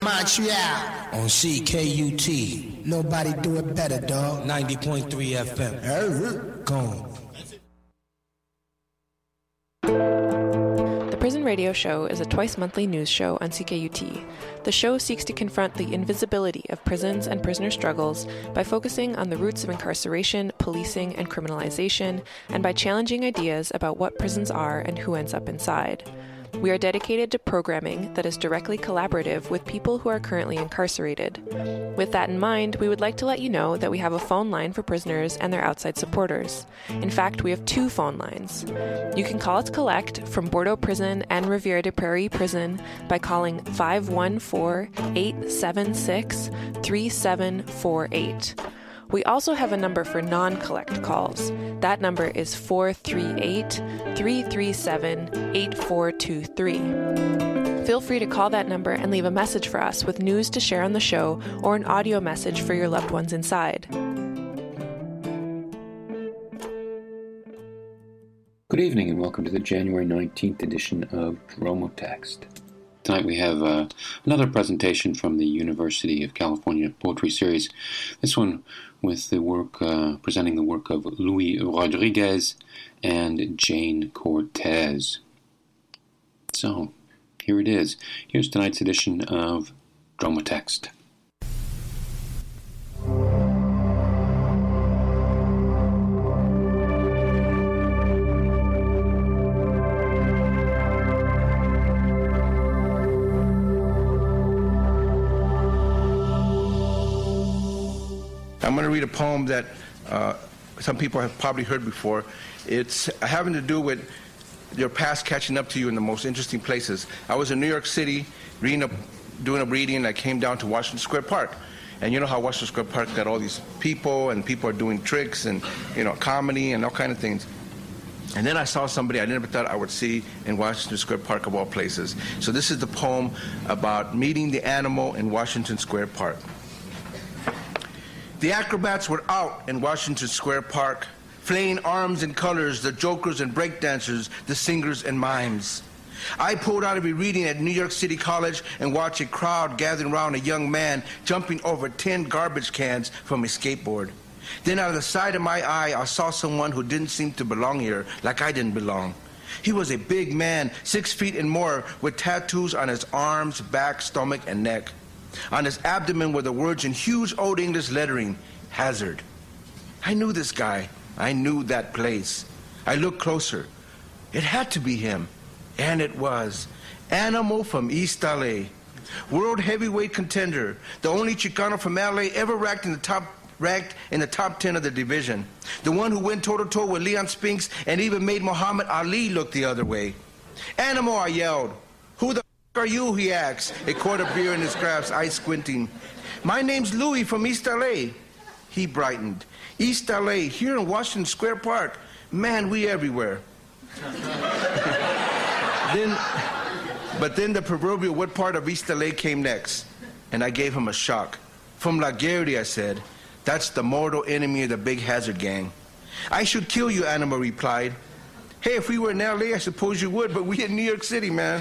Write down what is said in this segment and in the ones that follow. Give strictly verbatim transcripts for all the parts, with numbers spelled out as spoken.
Montreal on C K U T. Nobody do it better, dog. ninety point three F M. Gone. The Prison Radio Show is a twice-monthly news show on C K U T. The show seeks to confront the invisibility of prisons and prisoner struggles by focusing on the roots of incarceration, policing, and criminalization, and by challenging ideas about what prisons are and who ends up inside. We are dedicated to programming that is directly collaborative with people who are currently incarcerated. With that in mind, we would like to let you know that we have a phone line for prisoners and their outside supporters. In fact, we have two phone lines. You can call us collect from Bordeaux Prison and Rivière des Prairies Prison by calling five one four, eight seven six, three seven four eight. We also have a number for non-collect calls. That number is four three eight, three three seven, eight four two three. Feel free to call that number and leave a message for us with news to share on the show or an audio message for your loved ones inside. Good evening and welcome to the January nineteenth edition of Dromotext. Tonight we have uh, another presentation from the University of California Poetry Series. This one with the work, uh, presenting the work of Louis Rodriguez and Jane Cortez. So, here it is. Here's tonight's edition of Dromotext. I'm going to read a poem that uh, some people have probably heard before. It's having to do with your past catching up to you in the most interesting places. I was in New York City reading a, doing a reading, and I came down to Washington Square Park. And you know how Washington Square Park got all these people, and people are doing tricks and, you know, comedy and all kind of things. And then I saw somebody I never thought I would see in Washington Square Park of all places. So this is the poem about meeting the animal in Washington Square Park. The acrobats were out in Washington Square Park, flaying arms and colors, the jokers and breakdancers, the singers and mimes. I pulled out of a reading at New York City College and watched a crowd gathering around a young man jumping over ten garbage cans from a skateboard. Then out of the side of my eye, I saw someone who didn't seem to belong here, like I didn't belong. He was a big man, six feet and more, with tattoos on his arms, back, stomach, and neck. On his abdomen were the words in huge Old English lettering, Hazard. I knew this guy. I knew that place. I looked closer. It had to be him. And it was. Animal from East L A. World heavyweight contender. The only Chicano from L A ever ranked in the top ranked in the top ten of the division. The one who went toe-to-toe with Leon Spinks and even made Muhammad Ali look the other way. Animal, I yelled. Who the are you, he asked, a quart of beer in his grasp, eyes squinting. My name's Louis from East L A. He brightened. East L A, here in Washington Square Park. Man, we everywhere. then, but then the proverbial what part of East L A came next, and I gave him a shock. From La Guardia, I said. That's the mortal enemy of the Big Hazard gang. I should kill you, Animal replied. Hey, if we were in L A, I suppose you would, but we in New York City, man.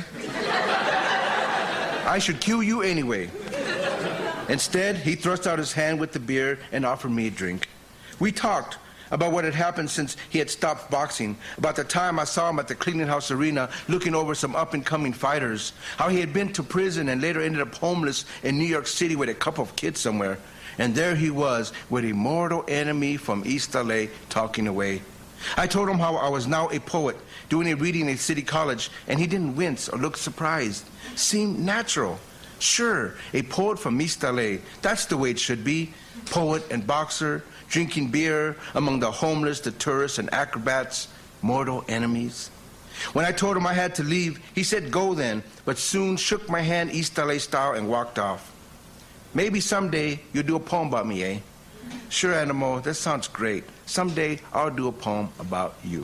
I should kill you anyway. Instead, he thrust out his hand with the beer and offered me a drink. We talked about what had happened since he had stopped boxing, about the time I saw him at the Cleaning House Arena looking over some up-and-coming fighters, how he had been to prison and later ended up homeless in New York City with a couple of kids somewhere. And there he was with a mortal enemy from East L A talking away. I told him how I was now a poet, doing a reading at City College, and he didn't wince or look surprised. Seemed natural. Sure, a poet from East L A, that's the way it should be. Poet and boxer, drinking beer among the homeless, the tourists, and acrobats, mortal enemies. When I told him I had to leave, he said go then, but soon shook my hand East L A style and walked off. Maybe someday you'll do a poem about me, eh? Sure, Animal, that sounds great. Someday I'll do a poem about you.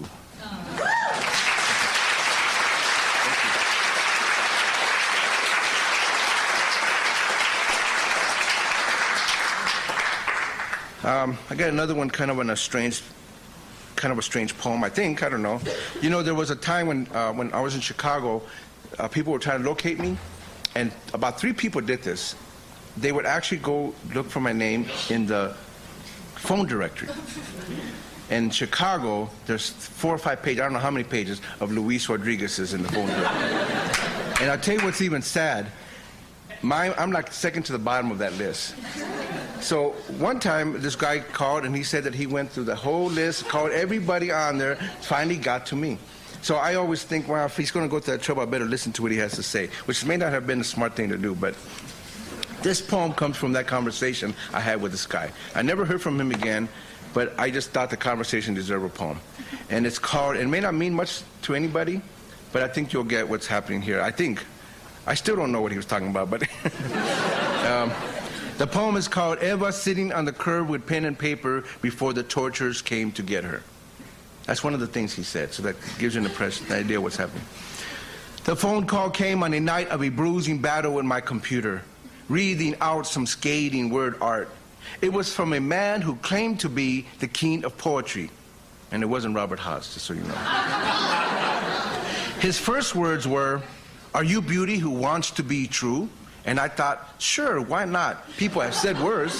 Um, I got another one kind of in a strange, kind of a strange poem, I think, I don't know. You know, there was a time when, uh, when I was in Chicago, uh, people were trying to locate me, and about three people did this. They would actually go look for my name in the phone directory. In Chicago, there's four or five pages, I don't know how many pages, of Luis Rodriguez's in the phone directory. And I'll tell you what's even sad. My, I'm like second to the bottom of that list. So one time, this guy called and he said that he went through the whole list, called everybody on there, finally got to me. So I always think, well, if he's going to go through that trouble, I better listen to what he has to say, which may not have been a smart thing to do, but this poem comes from that conversation I had with this guy. I never heard from him again, but I just thought the conversation deserved a poem. And it's called, it may not mean much to anybody, but I think you'll get what's happening here. I think. I still don't know what he was talking about, but um, the poem is called Eva Sitting on the Curb with Pen and Paper Before the Torturers Came to Get Her. That's one of the things he said, so that gives you an impression, an idea what's happening. The phone call came on a night of a bruising battle with my computer, reading out some scathing word art. It was from a man who claimed to be the king of poetry, and it wasn't Robert Haas, just so you know. His first words were, "Are you beauty who wants to be true?" And I thought, sure, why not? People have said worse.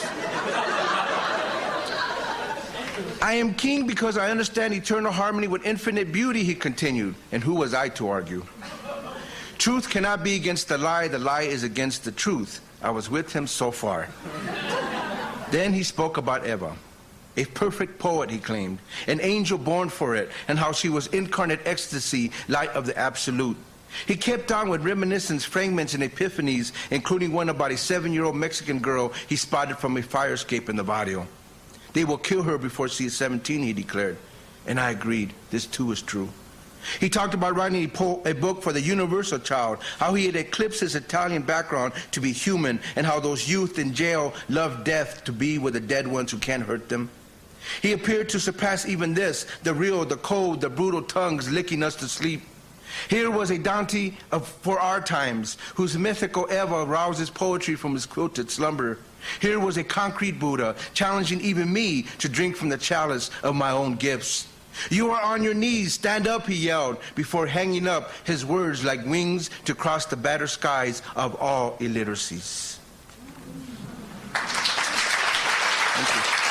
"I am king because I understand eternal harmony with infinite beauty," he continued. And who was I to argue? "Truth cannot be against the lie. The lie is against the truth." I was with him so far. Then he spoke about Eva. A perfect poet, he claimed, an angel born for it, and how she was incarnate ecstasy, light of the absolute. He kept on with reminiscence, fragments, and epiphanies, including one about a seven-year-old Mexican girl he spotted from a fire escape in the barrio. They will kill her before she is seventeen, he declared. And I agreed. This too is true. He talked about writing a, po- a book for the universal child, how he had eclipsed his Italian background to be human, and how those youth in jail love death to be with the dead ones who can't hurt them. He appeared to surpass even this, the real, the cold, the brutal tongues licking us to sleep. Here was a Dante of, for our times, whose mythical Eva rouses poetry from his quilted slumber. Here was a concrete Buddha, challenging even me to drink from the chalice of my own gifts. "You are on your knees, stand up," he yelled, before hanging up his words like wings to cross the battered skies of all illiteracies. Thank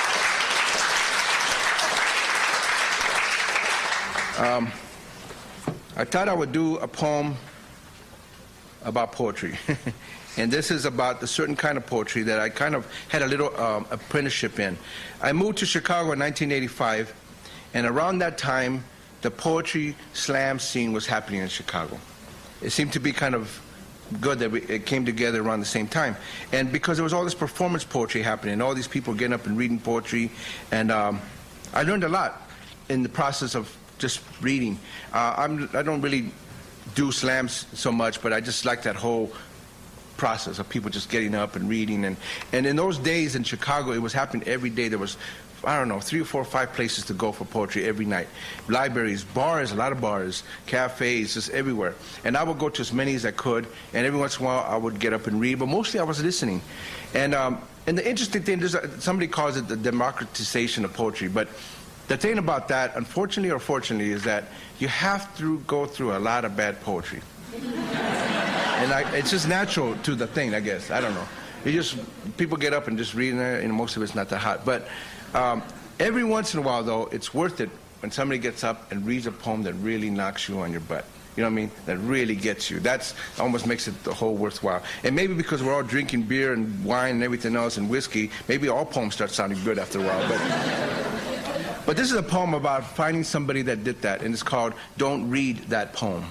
you. Um, I thought I would do a poem about poetry. And this is about the certain kind of poetry that I kind of had a little um, apprenticeship in. I moved to Chicago in nineteen eighty-five, and around that time, the poetry slam scene was happening in Chicago. It seemed to be kind of good that we, it came together around the same time. And because there was all this performance poetry happening, all these people getting up and reading poetry, and um, I learned a lot in the process of just reading. Uh, I'm, I don't really do slams so much, but I just like that whole process of people just getting up and reading. And, and in those days in Chicago, it was happening every day. There was, I don't know, three or four or five places to go for poetry every night. Libraries, bars, a lot of bars, cafes, just everywhere. And I would go to as many as I could, and every once in a while I would get up and read, but mostly I was listening. And, um, and the interesting thing is, somebody calls it the democratization of poetry, but the thing about that, unfortunately or fortunately, is that you have to go through a lot of bad poetry. And I, it's just natural to the thing, I guess. I don't know. You just, people get up and just read, and most of it's not that hot. But um, every once in a while, though, it's worth it when somebody gets up and reads a poem that really knocks you on your butt. You know what I mean? That really gets you. That's almost makes it the whole worthwhile. And maybe because we're all drinking beer and wine and everything else and whiskey, maybe all poems start sounding good after a while. But, but this is a poem about finding somebody that did that, and it's called Don't Read That Poem.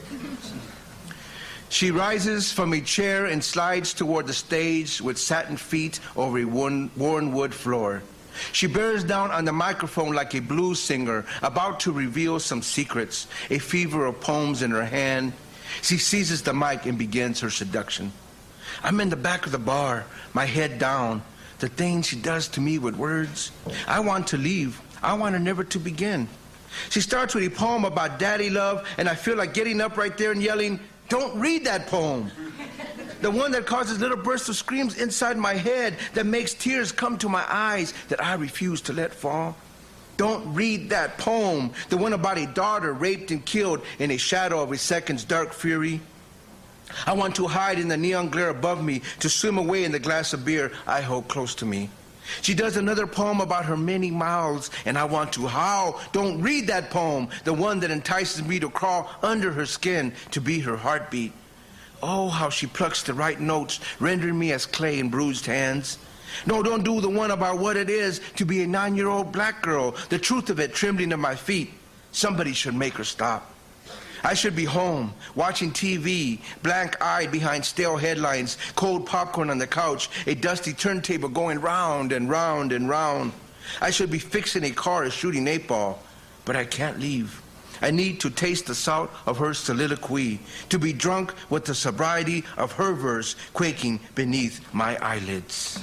She rises from a chair and slides toward the stage with satin feet over a worn, worn wood floor. She bears down on the microphone like a blues singer, about to reveal some secrets, a fever of poems in her hand. She seizes the mic and begins her seduction. I'm in the back of the bar, my head down. The things she does to me with words. I want to leave. I want her never to begin. She starts with a poem about daddy love, and I feel like getting up right there and yelling, "Don't read that poem." The one that causes little bursts of screams inside my head, that makes tears come to my eyes that I refuse to let fall. Don't read that poem. The one about a daughter raped and killed in a shadow of a second's dark fury. I want to hide in the neon glare above me, to swim away in the glass of beer I hold close to me. She does another poem about her many mouths, and I want to howl. Don't read that poem, the one that entices me to crawl under her skin, to be her heartbeat. Oh, how she plucks the right notes, rendering me as clay in bruised hands. No, don't do the one about what it is to be a nine-year-old black girl, the truth of it trembling at my feet. Somebody should make her stop. I should be home, watching T V, blank-eyed behind stale headlines, cold popcorn on the couch, a dusty turntable going round and round and round. I should be fixing a car or shooting eight ball, but I can't leave. I need to taste the salt of her soliloquy, to be drunk with the sobriety of her verse quaking beneath my eyelids.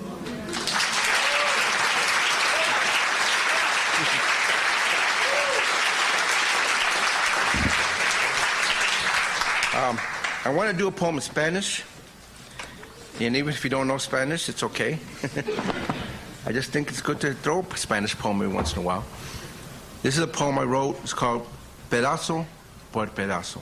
Um, I want to do a poem in Spanish, and even if you don't know Spanish, it's okay. I just think it's good to throw a Spanish poem every once in a while. This is a poem I wrote. It's called Pedazo por Pedazo.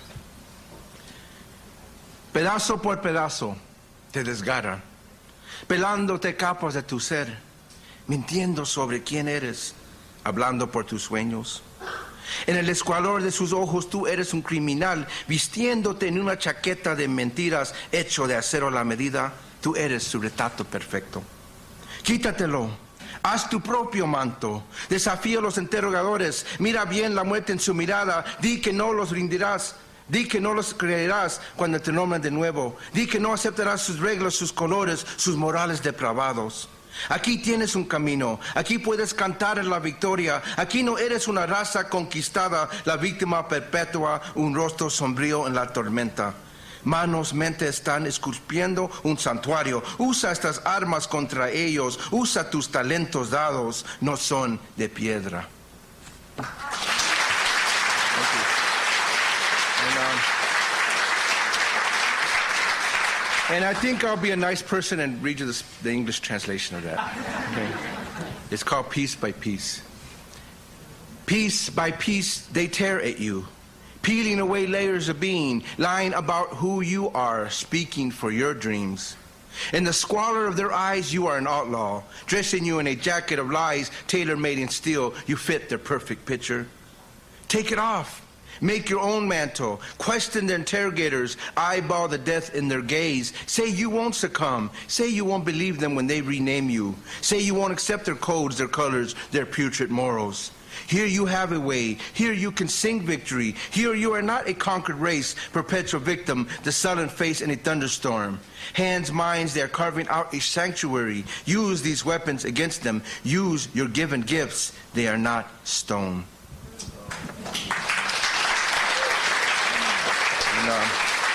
Pedazo por pedazo te desgarra, pelándote capas de tu ser, mintiendo sobre quién eres, hablando por tus sueños. En el escuador de sus ojos tú eres un criminal, vistiéndote en una chaqueta de mentiras, hecho de acero a la medida, tú eres su retrato perfecto. Quítatelo, haz tu propio manto, desafía a los interrogadores, mira bien la muerte en su mirada, di que no los rindirás, di que no los creerás cuando te nombren de nuevo, di que no aceptarás sus reglas, sus colores, sus morales depravados. Aquí tienes un camino, aquí puedes cantar en la victoria, aquí no eres una raza conquistada, la víctima perpetua, un rostro sombrío en la tormenta. Manos, mente están esculpiendo un santuario, usa estas armas contra ellos, usa tus talentos dados, no son de piedra. And I think I'll be a nice person and read you this, the English translation of that. Okay. It's called Piece by Piece. Piece by piece, they tear at you, peeling away layers of being, lying about who you are, speaking for your dreams. In the squalor of their eyes, you are an outlaw, dressing you in a jacket of lies, tailor-made in steel. You fit their perfect picture. Take it off. Make your own mantle. Question the interrogators. Eyeball the death in their gaze. Say you won't succumb. Say you won't believe them when they rename you. Say you won't accept their codes, their colors, their putrid morals. Here you have a way. Here you can sing victory. Here you are not a conquered race, perpetual victim, the sullen face in a thunderstorm. Hands, minds, they are carving out a sanctuary. Use these weapons against them. Use your given gifts. They are not stone. And, uh,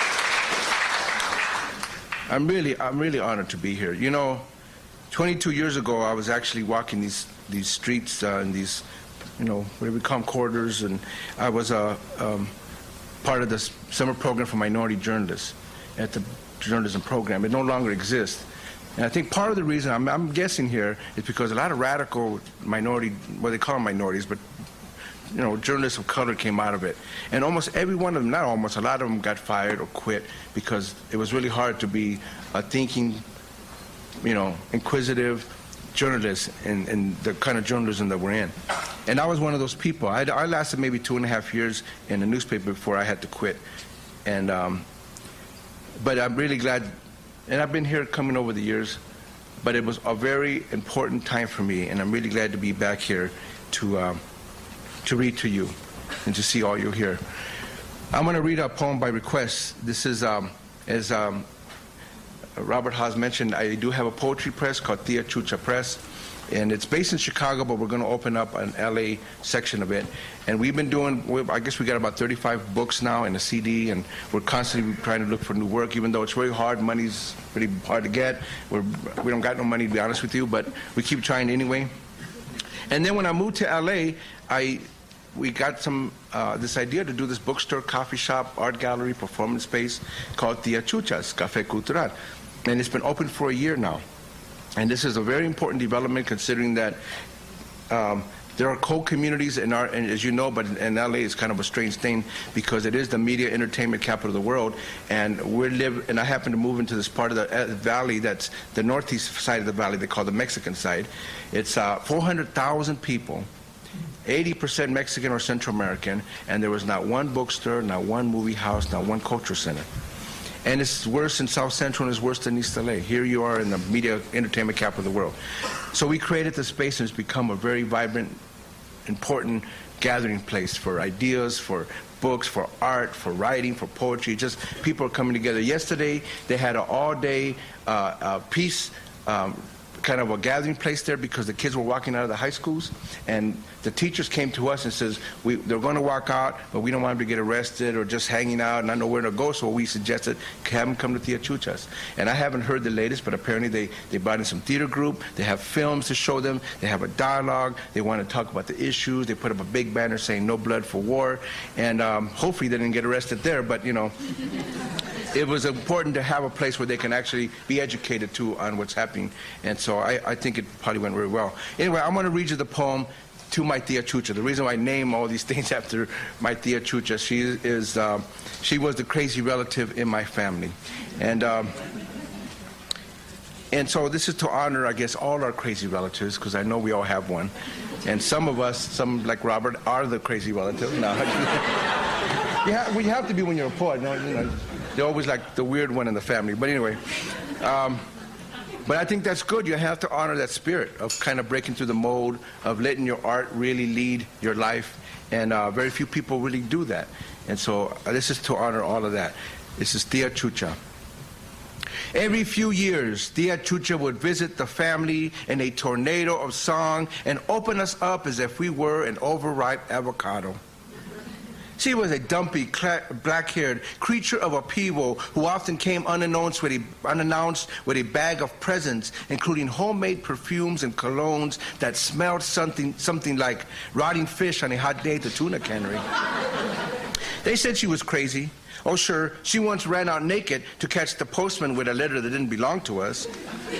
I'm really, I'm really honored to be here. You know, twenty-two years ago, I was actually walking these these streets uh, and these, you know, whatever we call them, corridors, and I was uh, um, part of this summer program for minority journalists at the journalism program. It no longer exists. And I think part of the reason I'm, I'm guessing here is because a lot of radical minority, well, they call them minorities, but you know, journalists of color came out of it. And almost every one of them, not almost, a lot of them got fired or quit because it was really hard to be a thinking, you know, inquisitive journalist in, in the kind of journalism that we're in. And I was one of those people. I, I lasted maybe two and a half years in the newspaper before I had to quit. And, um, but I'm really glad, and I've been here coming over the years, but it was a very important time for me, and I'm really glad to be back here to, um, to read to you and to see all you here. I'm going to read a poem by request. This is, um, as um, Robert Haas mentioned, I do have a poetry press called Tia Chucha Press, and it's based in Chicago, but we're going to open up an L A section of it. And we've been doing, I guess we got about thirty-five books now and a C D, and we're constantly trying to look for new work, even though it's really hard. Money's pretty hard to get. We're, we don't got no money, to be honest with you, but we keep trying anyway. And then when I moved to L A, I we got some uh, this idea to do this bookstore, coffee shop, art gallery, performance space called Tia Chucha's Café Cultural. And it's been open for a year now. And this is a very important development considering that um, There are co-communities in our, and as you know, but in L A it's kind of a strange thing because it is the media entertainment capital of the world, and we live. And I happen to move into this part of the valley that's the northeast side of the valley. They call the Mexican side. It's uh, four hundred thousand people, eighty percent Mexican or Central American, and there was not one bookstore, not one movie house, not one culture center. And it's worse in South Central and it's worse than East L A. Here you are in the media entertainment capital of the world. So we created the space and it's become a very vibrant, important gathering place for ideas, for books, for art, for writing, for poetry. Just people are coming together. Yesterday they had an all-day uh, uh, peace um, kind of a gathering place there because the kids were walking out of the high schools, and the teachers came to us and says we, they're going to walk out, but we don't want them to get arrested or just hanging out and not know where to go, so we suggested have them come to Tia Chucha's. And I haven't heard the latest, but apparently they, they brought in some theater group, they have films to show them, they have a dialogue, they want to talk about the issues, they put up a big banner saying no blood for war, and um, hopefully they didn't get arrested there, but you know, it was important to have a place where they can actually be educated too on what's happening, and so I, I think it probably went very well. Anyway, I'm going to read you the poem To My Tia Chucha. The reason why I name all these things after my Tia Chucha, she is um, she was the crazy relative in my family, and um, and so this is to honor, I guess, all our crazy relatives, because I know we all have one, and some of us, some like Robert, are the crazy relative. No, yeah, well, you have to be when you're a poet. No, you know, they're always like the weird one in the family. But anyway. Um, But I think that's good. You have to honor that spirit of kind of breaking through the mold, of letting your art really lead your life. And uh, very few people really do that. And so uh, this is to honor all of that. This is Tia Chucha. Every few years, Tia Chucha would visit the family in a tornado of song and open us up as if we were an overripe avocado. She was a dumpy, black-haired creature of upheaval who often came unannounced with, a, unannounced with a bag of presents, including homemade perfumes and colognes that smelled something, something like rotting fish on a hot day at the tuna cannery. They said she was crazy. Oh, sure, she once ran out naked to catch the postman with a letter that didn't belong to us.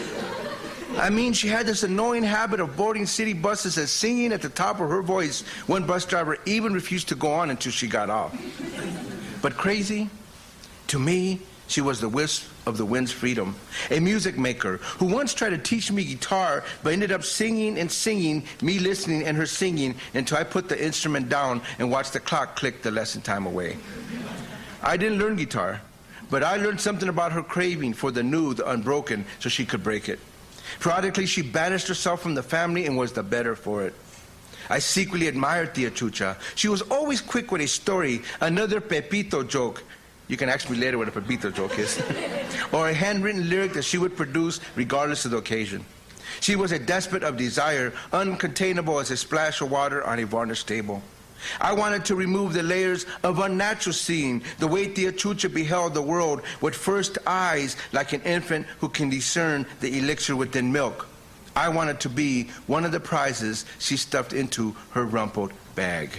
I mean, she had this annoying habit of boarding city buses and singing at the top of her voice. One bus driver even refused to go on until she got off. But crazy? To me, she was the wisp of the wind's freedom, a music maker who once tried to teach me guitar, but ended up singing and singing, me listening and her singing, until I put the instrument down and watched the clock click the lesson time away. I didn't learn guitar, but I learned something about her craving for the new, the unbroken, so she could break it. Periodically, she banished herself from the family and was the better for it. I secretly admired Tia Chucha. She was always quick with a story, another Pepito joke. You can ask me later what a Pepito joke is. Or a handwritten lyric that she would produce regardless of the occasion. She was a despot of desire, uncontainable as a splash of water on a varnished table. I wanted to remove the layers of unnatural seeing, the way Tia Chucha beheld the world with first eyes like an infant who can discern the elixir within milk. I wanted to be one of the prizes she stuffed into her rumpled bag.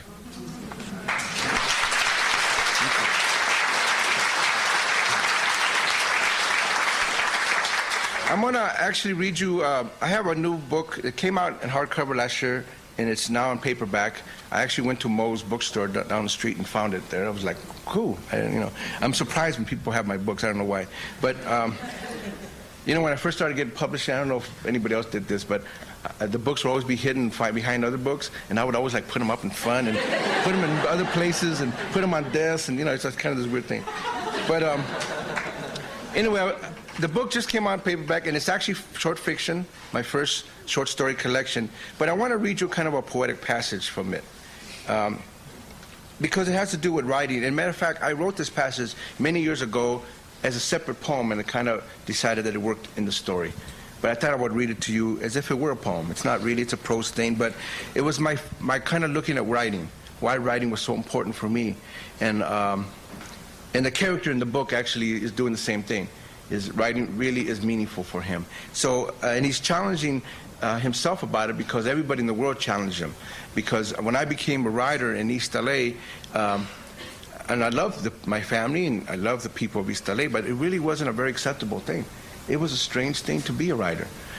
I'm going to actually read you, uh, I have a new book. It came out in hardcover last year, and it's now in paperback. I actually went to Moe's bookstore down the street and found it there. I was like, cool. I, you know, I'm surprised when people have my books. I don't know why. But, um, you know, when I first started getting published, I don't know if anybody else did this, but uh, the books would always be hidden behind other books, and I would always, like, put them up in front and put them in other places and put them on desks, and, you know, it's just kind of this weird thing. But um, anyway, I, the book just came out in paperback, and it's actually short fiction, my first short story collection. But I want to read you kind of a poetic passage from it, um, because it has to do with writing. And matter of fact, I wrote this passage many years ago as a separate poem, and I kind of decided that it worked in the story. But I thought I would read it to you as if it were a poem. It's not really, it's a prose thing, but it was my, my kind of looking at writing, why writing was so important for me. And, um, and the character in the book actually is doing the same thing. His writing really is meaningful for him. So, uh, and he's challenging uh, himself about it because everybody in the world challenged him. Because when I became a writer in East L A, um, and I love the, my family and I love the people of East L A, but it really wasn't a very acceptable thing. It was a strange thing to be a writer.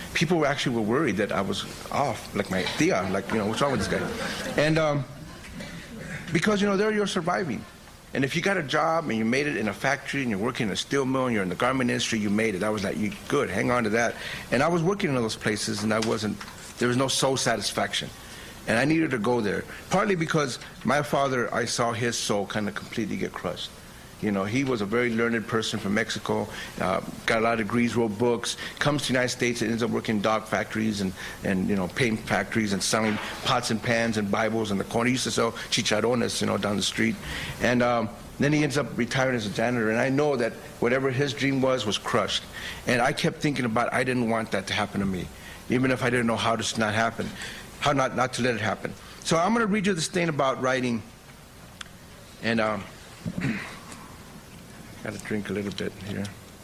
people were actually were worried that I was off, like my tia, like, you know, what's wrong with this guy? And um, because, you know, there you're surviving. And if you got a job and you made it in a factory and you're working in a steel mill and you're in the garment industry, you made it. I was like, you good, hang on to that. And I was working in those places and I wasn't, there was no soul satisfaction. And I needed to go there, partly because my father, I saw his soul kind of completely get crushed. You know, he was a very learned person from Mexico, uh, got a lot of degrees, wrote books, comes to the United States and ends up working in dog factories and, and, you know, paint factories and selling pots and pans and Bibles in the corner. He used to sell chicharrones, you know, down the street. And um, then he ends up retiring as a janitor. And I know that whatever his dream was, was crushed. And I kept thinking about, I didn't want that to happen to me, even if I didn't know how to not happen, how not, not to let it happen. So I'm going to read you this thing about writing. And... Um, got to drink a little bit here.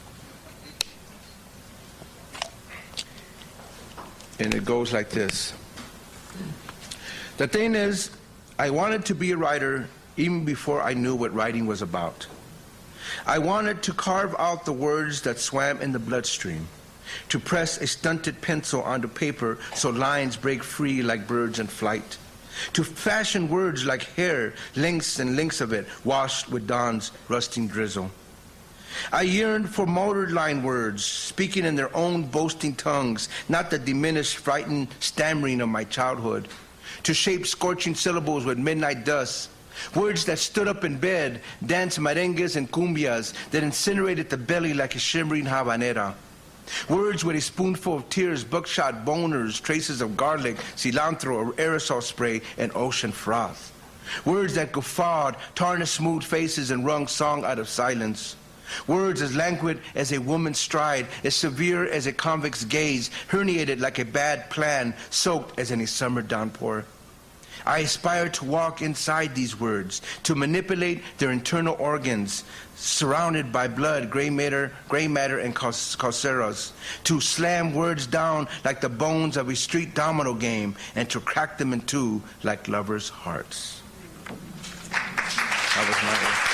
And it goes like this. The thing is, I wanted to be a writer even before I knew what writing was about. I wanted to carve out the words that swam in the bloodstream, to press a stunted pencil onto paper so lines break free like birds in flight, to fashion words like hair, lengths and lengths of it, washed with dawn's rusting drizzle. I yearned for motor line words, speaking in their own boasting tongues, not the diminished, frightened stammering of my childhood, to shape scorching syllables with midnight dust, words that stood up in bed, danced merengues and cumbias, that incinerated the belly like a shimmering habanera. Words with a spoonful of tears, buckshot boners, traces of garlic, cilantro, aerosol spray, and ocean froth. Words that guffawed, tarnished smooth faces, and wrung song out of silence. Words as languid as a woman's stride, as severe as a convict's gaze, herniated like a bad plan, soaked as in a summer downpour. I aspire to walk inside these words, to manipulate their internal organs, surrounded by blood, gray matter, gray matter and carceros, to slam words down like the bones of a street domino game, and to crack them in two like lovers' hearts. That was my...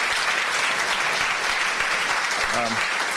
Um,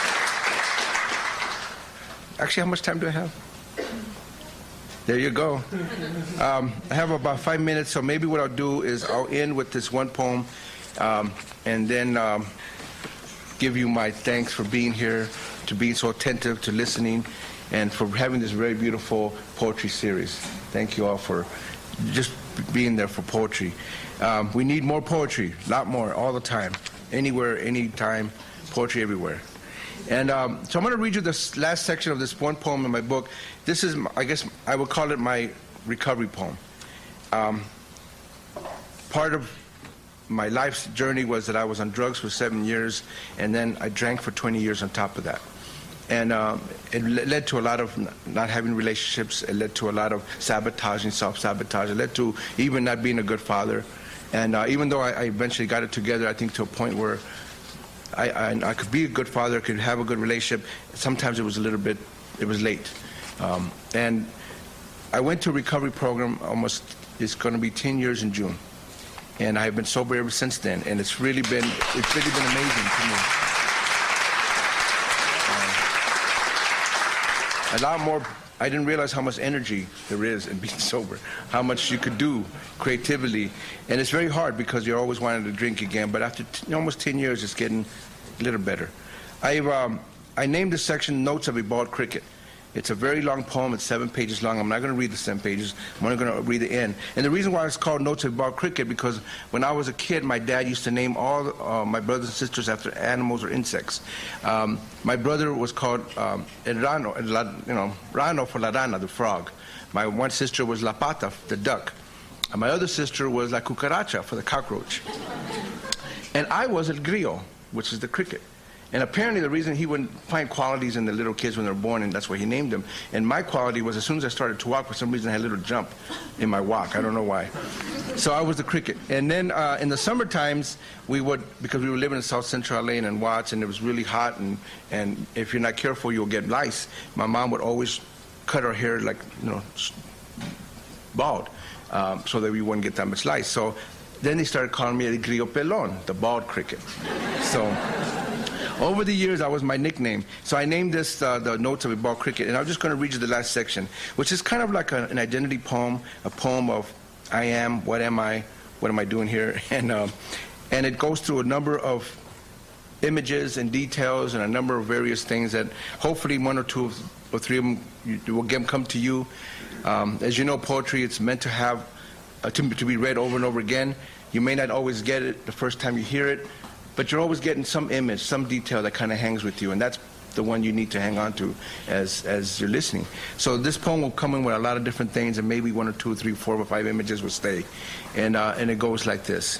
actually, how much time do I have? There you go. Um, I have about five minutes, so maybe what I'll do is I'll end with this one poem um, and then um, give you my thanks for being here, to being so attentive, to listening, and for having this very beautiful poetry series. Thank you all for just being there for poetry. Um, we need more poetry, a lot more, all the time, anywhere, anytime. Poetry everywhere. And um, so I'm going to read you this last section of this one poem in my book. This is, I guess, I would call it my recovery poem. Um, part of my life's journey was that I was on drugs for seven years, and then I drank for twenty years on top of that. And um, it led to a lot of not having relationships. It led to a lot of sabotaging, self-sabotage. It led to even not being a good father. And uh, even though I, I eventually got it together, I think to a point where I, I, I could be a good father, could have a good relationship. Sometimes it was a little bit, it was late. Um, and I went to a recovery program almost, it's going to be ten years in June. And I've been sober ever since then. And it's really been, it's really been amazing to me. Um, a lot more, I didn't realize how much energy there is in being sober, how much you could do creatively. And it's very hard because you're always wanting to drink again, but after t almost ten years, it's getting a little better. I've, um, I named this section Notes of a Bald Cricket. It's a very long poem. It's seven pages long. I'm not going to read the seven pages. I'm only going to read the end. And the reason why it's called Notes of a Bald Cricket, because when I was a kid, my dad used to name all uh, my brothers and sisters after animals or insects. Um, my brother was called um, El Rano, you know, Rano for La Rana, the frog. My one sister was La Pata, the duck. And my other sister was La Cucaracha, for the cockroach. And I was El Grillo, which is the cricket. And apparently the reason he wouldn't find qualities in the little kids when they were born, and that's why he named them. And my quality was, as soon as I started to walk, for some reason I had a little jump in my walk. I don't know why. So I was the cricket. And then uh, in the summer times, we would, because we were living in South Central L A and in Watts, and it was really hot, and, and if you're not careful, you'll get lice. My mom would always cut her hair like, you know, bald, um, so that we wouldn't get that much lice. So then they started calling me El Grillo Pelón, the bald cricket. So Over the years, that was my nickname. So I named this uh, The Notes of a Ball Cricket, and I'm just going to read you the last section, which is kind of like a, an identity poem, a poem of I am, what am I, what am I doing here, and um, and it goes through a number of images and details and a number of various things that hopefully one or two or three of them you, will get, come to you. Um, as you know, poetry, it's meant to have, uh, to, to be read over and over again. You may not always get it the first time you hear it, but you're always getting some image, some detail that kind of hangs with you, and that's the one you need to hang on to as as you're listening. So this poem will come in with a lot of different things, and maybe one or two or three, four or five images will stay. And, uh, and it goes like this.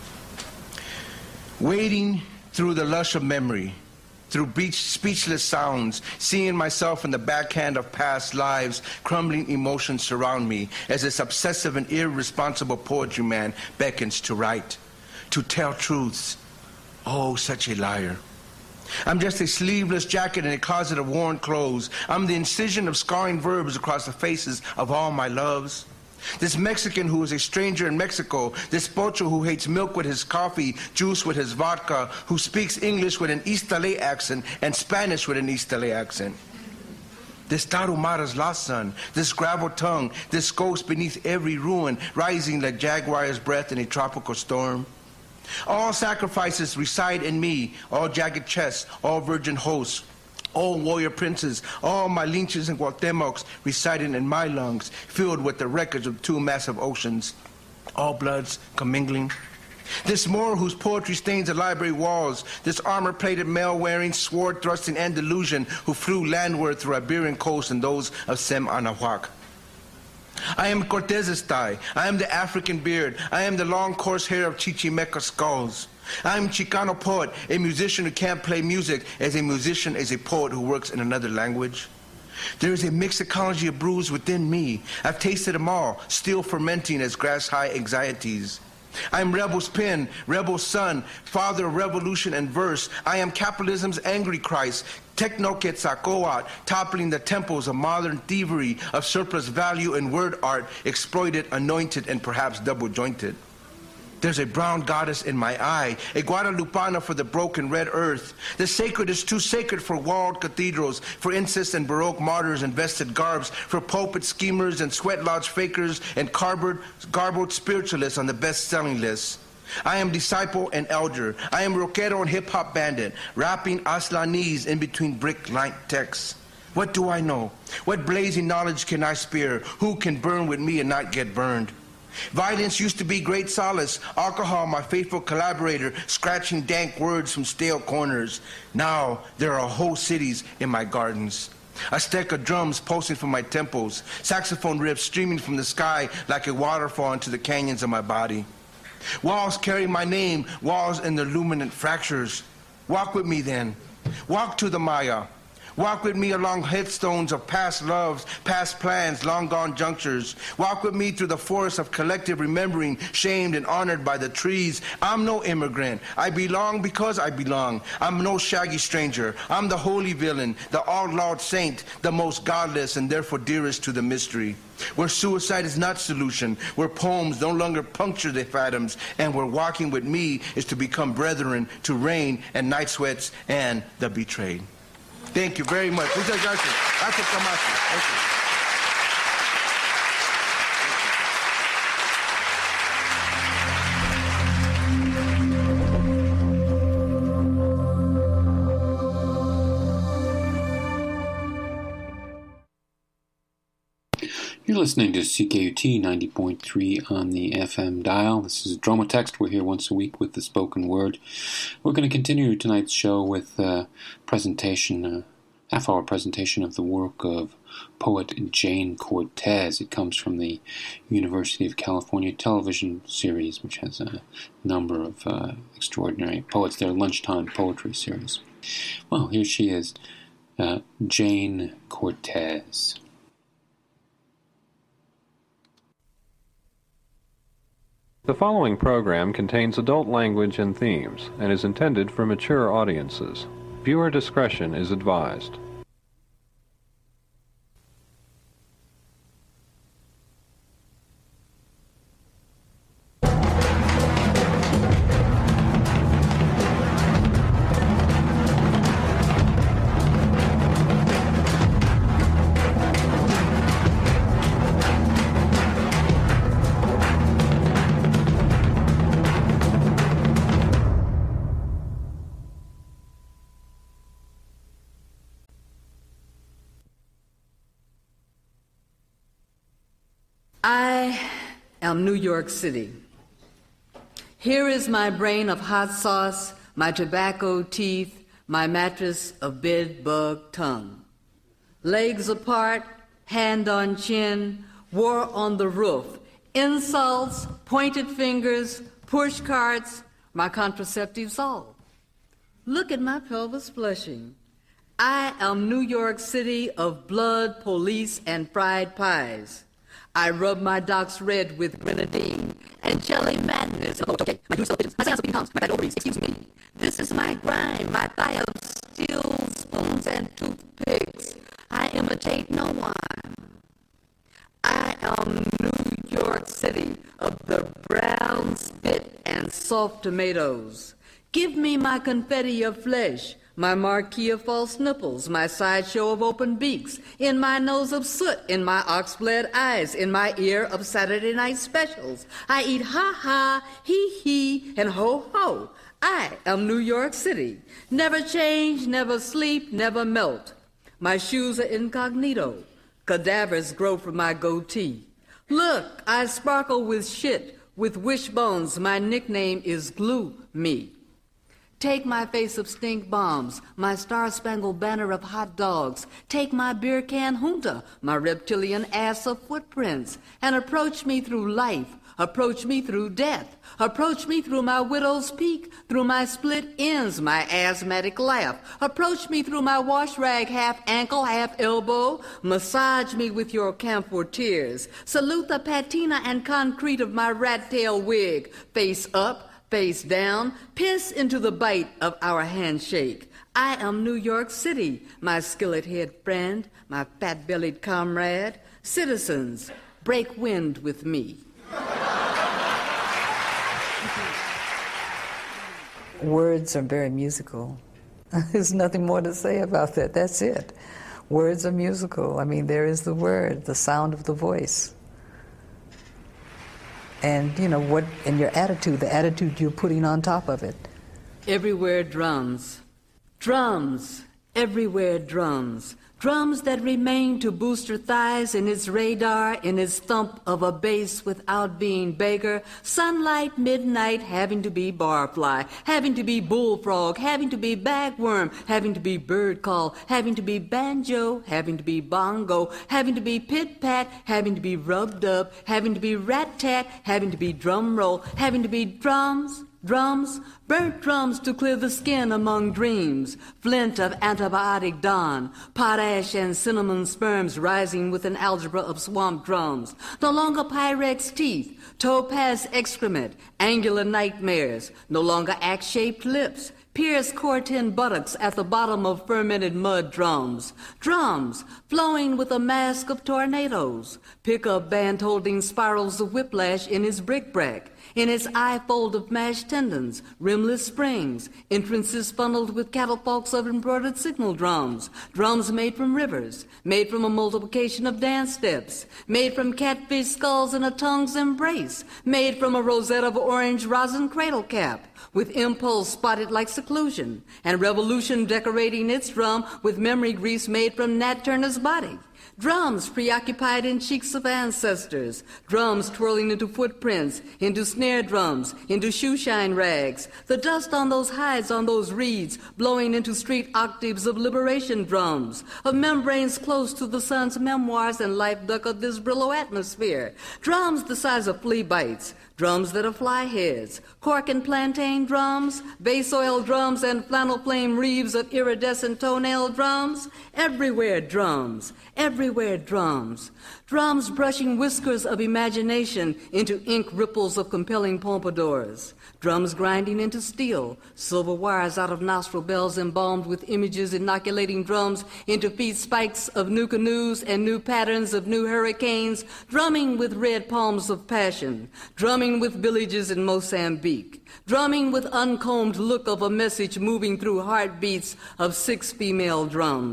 Wading through the lush of memory, through beach, speechless sounds, seeing myself in the backhand of past lives, crumbling emotions surround me as this obsessive and irresponsible poetry man beckons to write, to tell truths. Oh, such a liar. I'm just a sleeveless jacket in a closet of worn clothes. I'm the incision of scarring verbs across the faces of all my loves. This Mexican who is a stranger in Mexico, this pocho who hates milk with his coffee, juice with his vodka, who speaks English with an East L A accent and Spanish with an East L A accent. This Tarahumara's lost son, this gravel tongue, this ghost beneath every ruin, rising like jaguar's breath in a tropical storm. All sacrifices reside in me, all jagged chests, all virgin hosts, all warrior princes, all Malinches and Guatemocs residing in my lungs, filled with the wreckage of two massive oceans, all bloods commingling. This Moor whose poetry stains the library walls, this armor-plated mail-wearing, sword-thrusting Andalusian who flew landward through Iberian coast and those of Sem Anahuac. I am Cortez's thigh. I am the African beard. I am the long coarse hair of Chichimeca skulls. I am Chicano poet, a musician who can't play music as a musician is a poet who works in another language. There is a mixed ecology of brews within me. I've tasted them all, still fermenting as grass-high anxieties. I am rebel's pen, rebel's son, father of revolution and verse. I am capitalism's angry Christ, Techno-Quetzalcoatl, toppling the temples of modern thievery, of surplus value and word art, exploited, anointed, and perhaps double-jointed. There's a brown goddess in my eye, a Guadalupana for the broken red earth. The sacred is too sacred for walled cathedrals, for incest and Baroque martyrs and vested garbs, for pulpit schemers and sweat lodge fakers and garbled, garbled spiritualists on the best-selling list. I am disciple and elder. I am rockero and hip-hop bandit, rapping Aslanese in between brick-lined texts. What do I know? What blazing knowledge can I spare? Who can burn with me and not get burned? Violence used to be great solace. Alcohol, my faithful collaborator, scratching dank words from stale corners. Now there are whole cities in my gardens. A stack of drums pulsing from my temples. Saxophone riffs streaming from the sky like a waterfall into the canyons of my body. Walls carry my name, walls in their luminant fractures. Walk with me then. Walk to the Maya. Walk with me along headstones of past loves, past plans, long-gone junctures. Walk with me through the forest of collective remembering, shamed and honored by the trees. I'm no immigrant. I belong because I belong. I'm no shaggy stranger. I'm the holy villain, the outlawed saint, the most godless and therefore dearest to the mystery. Where suicide is not solution, where poems no longer puncture the fathoms, and where walking with me is to become brethren to rain and night sweats and the betrayed. Thank you very much. Muchas gracias. Gracias, Camacho. Thank you. You're listening to C K U T ninety point three on the F M dial. This is Dromotext. We're here once a week with the spoken word. We're going to continue tonight's show with a presentation, a half-hour presentation of the work of poet Jane Cortez. It comes from the University of California television series, which has a number of uh, extraordinary poets. Their lunchtime poetry series. Well, here she is, uh, Jane Cortez. The following program contains adult language and themes and is intended for mature audiences. Viewer discretion is advised. I am New York City. Here is my brain of hot sauce, my tobacco teeth, my mattress of bed bug tongue. Legs apart, hand on chin, war on the roof, insults, pointed fingers, push carts, my contraceptives all. Look at my pelvis flushing. I am New York City of blood, police, and fried pies. I rub my docks red with grenadine and jelly madness. Oh, okay, my juice pigeons, my science of pounds, my bad ovaries, excuse me. This is my grind, my thigh of steel spoons and toothpicks. I imitate no one. I am New York City of the brown spit and soft tomatoes. Give me my confetti of flesh, my marquee of false nipples, my sideshow of open beaks, in my nose of soot, in my ox-bled eyes, in my ear of Saturday night specials. I eat ha-ha, hee-hee, and ho-ho. I am New York City. Never change, never sleep, never melt. My shoes are incognito. Cadavers grow from my goatee. Look, I sparkle with shit, with wishbones. My nickname is Glue Me. Take my face of stink bombs, my star-spangled banner of hot dogs. Take my beer can junta, my reptilian ass of footprints, and approach me through life, approach me through death, approach me through my widow's peak, through my split ends, my asthmatic laugh. Approach me through my wash rag, half ankle, half elbow. Massage me with your camphor tears. Salute the patina and concrete of my rat-tail wig, face up, face down, piss into the bite of our handshake. I am New York City, my skillet-head friend, my fat-bellied comrade. Citizens, break wind with me. Words are very musical. There's nothing more to say about that. That's it. Words are musical. I mean, there is the word, the sound of the voice. And, you know, what, and your attitude, the attitude you're putting on top of it. Everywhere drums. Drums. Everywhere drums. Drums that remain to booster thighs in its radar, in its thump of a bass without being beggar. Sunlight, midnight, having to be barfly, having to be bullfrog, having to be bagworm, having to be bird call, having to be banjo, having to be bongo, having to be pit-pat, having to be rubbed up, having to be rat-tat, having to be drum roll, having to be drums. Drums, burnt drums to clear the skin among dreams, flint of antibiotic dawn, potash and cinnamon sperms rising with an algebra of swamp drums, no longer Pyrex teeth, topaz excrement, angular nightmares, no longer axe-shaped lips, pierced cortin buttocks at the bottom of fermented mud drums. Drums, flowing with a mask of tornadoes, pickup band holding spirals of whiplash in his bric-brac, in its eye fold of mashed tendons, rimless springs, entrances funneled with catafalques of embroidered signal drums, drums made from rivers, made from a multiplication of dance steps, made from catfish skulls in a tongue's embrace, made from a rosette of orange rosin cradle cap, with impulse spotted like seclusion, and revolution decorating its drum with memory grease made from Nat Turner's body. Drums preoccupied in cheeks of ancestors, drums twirling into footprints, into snare drums, into shoeshine rags, the dust on those hides, on those reeds, blowing into street octaves of liberation drums, of membranes close to the sun's memoirs and life duck of this Brillo atmosphere, drums the size of flea bites, drums that are fly heads, cork and plantain drums, base oil drums and flannel flame reeves of iridescent toenail drums, everywhere drums, everywhere drums, drums brushing whiskers of imagination into ink ripples of compelling pompadours, drums grinding into steel, silver wires out of nostril bells embalmed with images, inoculating drums into feet spikes of new canoes and new patterns of new hurricanes, drumming with red palms of passion, drumming with villages in Mozambique, drumming with uncombed look of a message moving through heartbeats of six female drums.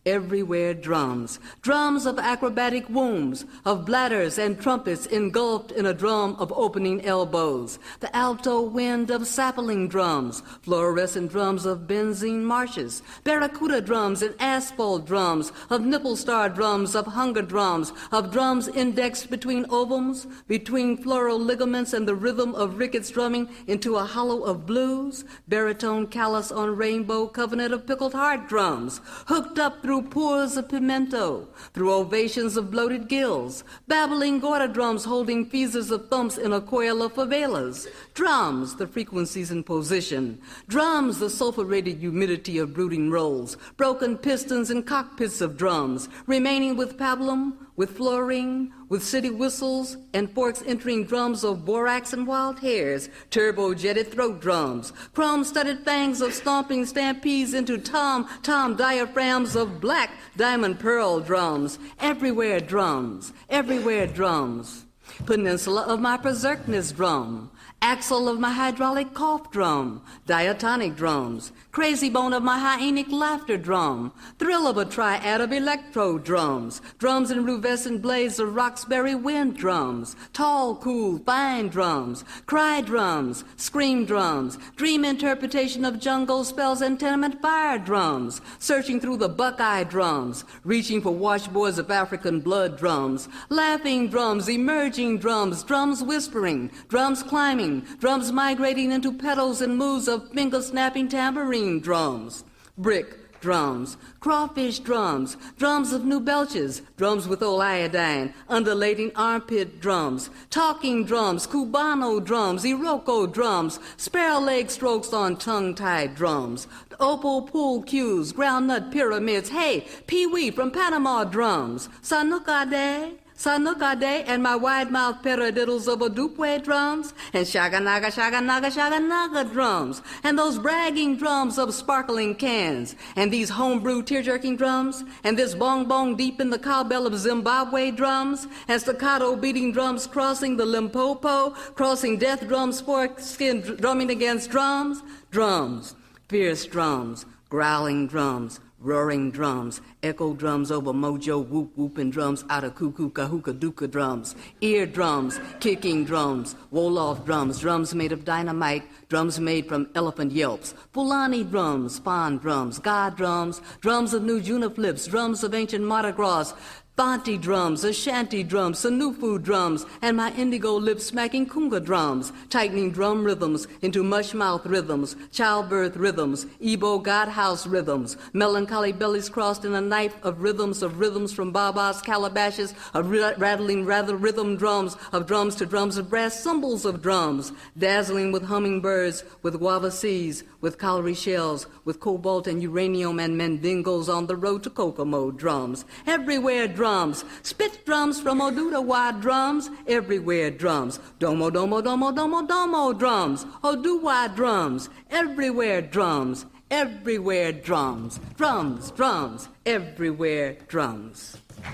everywhere drums. Drums of acrobatic wombs, of bladders and trumpets engulfed in a drum of opening elbows. The alto wind of sapling drums, fluorescent drums of benzene marshes, barracuda drums and asphalt drums, of nipple star drums, of hunger drums, of drums indexed between ovums, between floral ligaments and the rhythm of rickets drumming into a hollow of blues, baritone callus on rainbow covenant of pickled heart drums, hooked up through pours of pimento, through ovations of bloated gills, babbling gorda drums holding feathers of thumps in a coil of favelas, drums, the frequencies in position, drums, the sulfurated humidity of brooding rolls, broken pistons and cockpits of drums, remaining with pablum, with fluorine, with city whistles and forks entering drums of borax and wild hares, turbo-jetted throat drums, chrome-studded fangs of stomping stampedes into tom-tom diaphragms of black diamond pearl drums, everywhere drums, everywhere drums. Peninsula of my berserkness drum, axle of my hydraulic cough drum, diatonic drums, crazy bone of my hyenic laughter drum, thrill of a triad of electro drums, drums and ruvescent blades of Roxbury wind drums, tall, cool, fine drums, cry drums, scream drums, dream interpretation of jungle spells and tenement fire drums, searching through the buckeye drums, reaching for washboards of African blood drums, laughing drums, emerging drums, drums whispering, drums climbing, drums migrating into pedals and moves of finger-snapping tambourine drums, brick drums, crawfish drums, drums of new belches, drums with old iodine, undulating armpit drums, talking drums, cubano drums, iroko drums, sparrow leg strokes on tongue-tied drums, opal pool cues, groundnut pyramids, hey, pee-wee from Panama drums, sanukade, Sanukade and my wide-mouthed paradiddles of Odupwe drums, and shaganaga, shaganaga, shaganaga drums, and those bragging drums of sparkling cans, and these homebrew tear-jerking drums, and this bong-bong deep in the cowbell of Zimbabwe drums, and staccato-beating drums crossing the Limpopo, crossing death drums, fork-skin drumming against drums, drums, fierce drums, growling drums, roaring drums, echo drums over mojo, whoop whooping drums out of cuckoo kahooka duka drums, ear drums, kicking drums, Wolof drums, drums made of dynamite, drums made from elephant yelps, Fulani drums, Fawn drums, God drums, drums of new juniflips, drums of ancient Mardi Gras, Fanti drums, Ashanti drums, Sanufu drums, and my indigo lips smacking kunga drums, tightening drum rhythms into mush-mouth rhythms, childbirth rhythms, Igbo God house rhythms, melancholy bellies crossed in a knife of rhythms of rhythms from Baba's calabashes, of rattling rather rhythm drums, of drums to drums of brass cymbals of drums, dazzling with hummingbirds, with guava seeds, with cowrie shells, with cobalt and uranium and mandingos on the road to Kokomo drums, everywhere drums. Drums, spit drums from Odudawa drums, everywhere drums, domo domo domo domo domo drums, Oduwa drums, everywhere drums, everywhere drums, drums, drums, everywhere drums.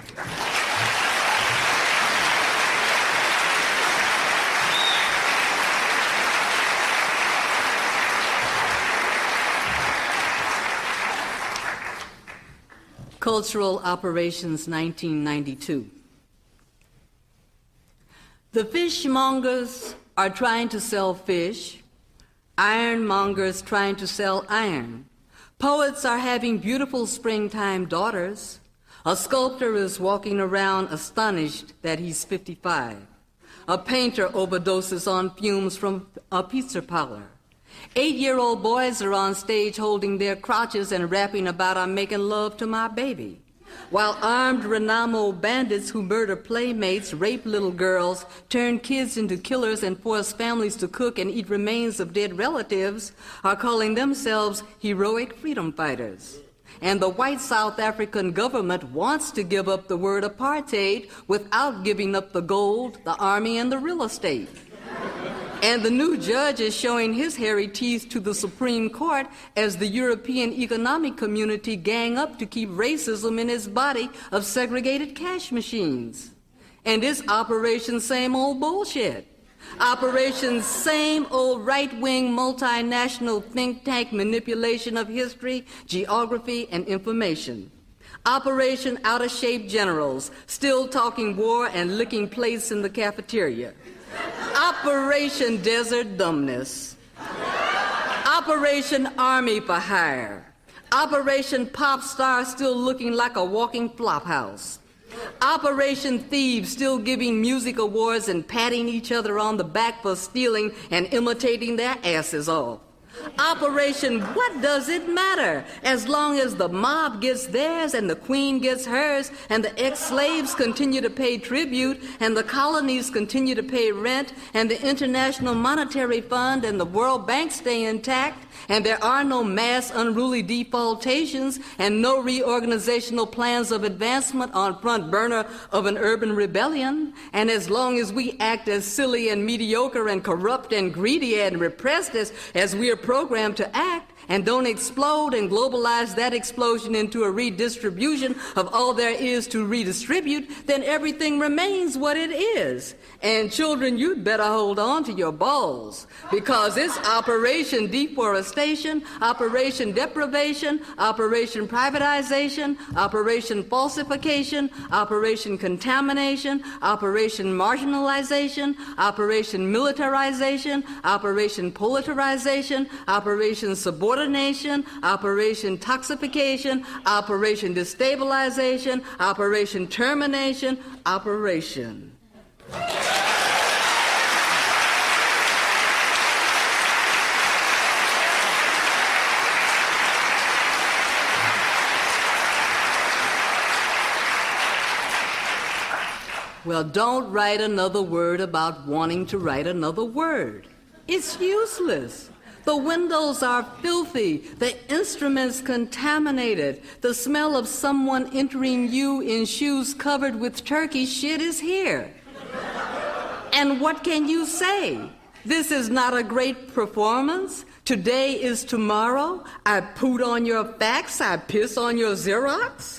Cultural Operations nineteen ninety-two. The fishmongers are trying to sell fish, ironmongers trying to sell iron. Poets are having beautiful springtime daughters. A sculptor is walking around astonished that he's fifty-five. A painter overdoses on fumes from a pizza parlor. Eight-year-old boys are on stage holding their crotches and rapping about I'm making love to my baby, while armed Renamo bandits who murder playmates, rape little girls, turn kids into killers, and force families to cook and eat remains of dead relatives are calling themselves heroic freedom fighters. And the white South African government wants to give up the word apartheid without giving up the gold, the army, and the real estate. And the new judge is showing his hairy teeth to the Supreme Court as the European Economic Community gang up to keep racism in his body of segregated cash machines. And it's Operation Same Old Bullshit. Operation Same Old Right-Wing Multinational Think Tank Manipulation of History, Geography, and Information. Operation Out-of-Shape Generals, still talking war and licking plates in the cafeteria. Operation Desert Dumbness. Operation Army for Hire. Operation Pop Star, still looking like a walking flophouse. Operation Thieves, still giving music awards and patting each other on the back for stealing and imitating their asses off. Operation What Does It Matter? As long as the mob gets theirs and the queen gets hers and the ex-slaves continue to pay tribute and the colonies continue to pay rent and the International Monetary Fund and the World Bank stay intact and there are no mass unruly defaultations and no reorganizational plans of advancement on front burner of an urban rebellion, and as long as we act as silly and mediocre and corrupt and greedy and repressed as, as we are programmed to act, and don't explode and globalize that explosion into a redistribution of all there is to redistribute, then everything remains what it is. And children, you'd better hold on to your balls, because it's Operation Deforestation, Operation Deprivation, Operation Privatization, Operation Falsification, Operation Contamination, Operation Marginalization, Operation Militarization, Operation Politarization, Operation Subordination, Subordination, Operation Toxification, Operation Destabilization, Operation Termination, Operation. Well, don't write another word about wanting to write another word. It's useless. The windows are filthy, the instruments contaminated, the smell of someone entering you in shoes covered with turkey shit is here. And what can you say? This is not a great performance? Today is tomorrow? I poot on your fax, I piss on your Xerox?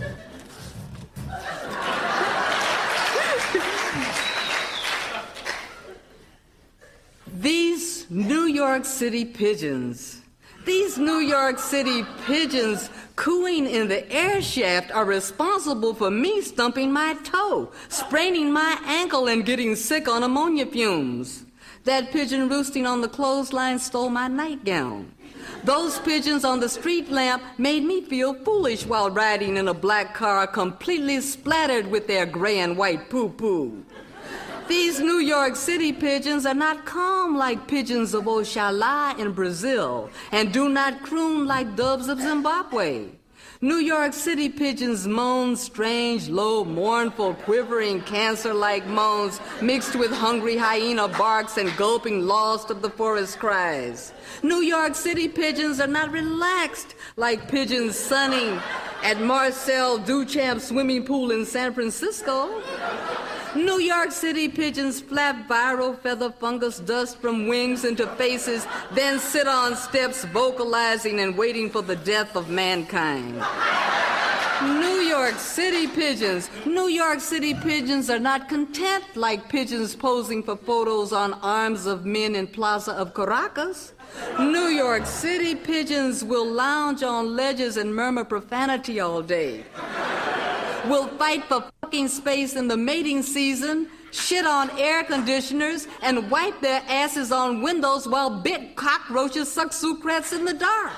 These New York City pigeons, these New York City pigeons cooing in the air shaft are responsible for me stumping my toe, spraining my ankle, and getting sick on ammonia fumes. That pigeon roosting on the clothesline stole my nightgown. Those pigeons on the street lamp made me feel foolish while riding in a black car completely splattered with their gray and white poo-poo. These New York City pigeons are not calm like pigeons of Oxalá in Brazil and do not croon like doves of Zimbabwe. New York City pigeons moan strange, low, mournful, quivering, cancer-like moans mixed with hungry hyena barks and gulping lost of the forest cries. New York City pigeons are not relaxed like pigeons sunning at Marcel Duchamp swimming pool in San Francisco. New York City pigeons flap viral feather fungus dust from wings into faces, then sit on steps vocalizing and waiting for the death of mankind. New York City pigeons. New York City pigeons are not content like pigeons posing for photos on arms of men in Plaza of Caracas. New York City pigeons will lounge on ledges and murmur profanity all day. Will fight for fucking space in the mating season, shit on air conditioners, and wipe their asses on windows while big cockroaches suck sucrets in the dark.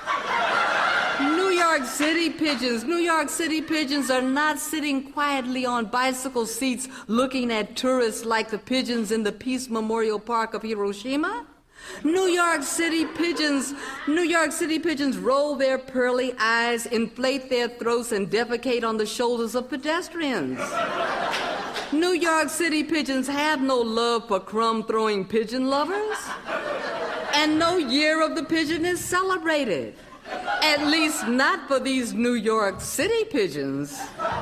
New York City pigeons. New York City pigeons are not sitting quietly on bicycle seats looking at tourists like the pigeons in the Peace Memorial Park of Hiroshima. New York City pigeons, New York City pigeons roll their pearly eyes, inflate their throats, and defecate on the shoulders of pedestrians. New York City pigeons have no love for crumb-throwing pigeon lovers, and no year of the pigeon is celebrated. At least not for these New York City pigeons.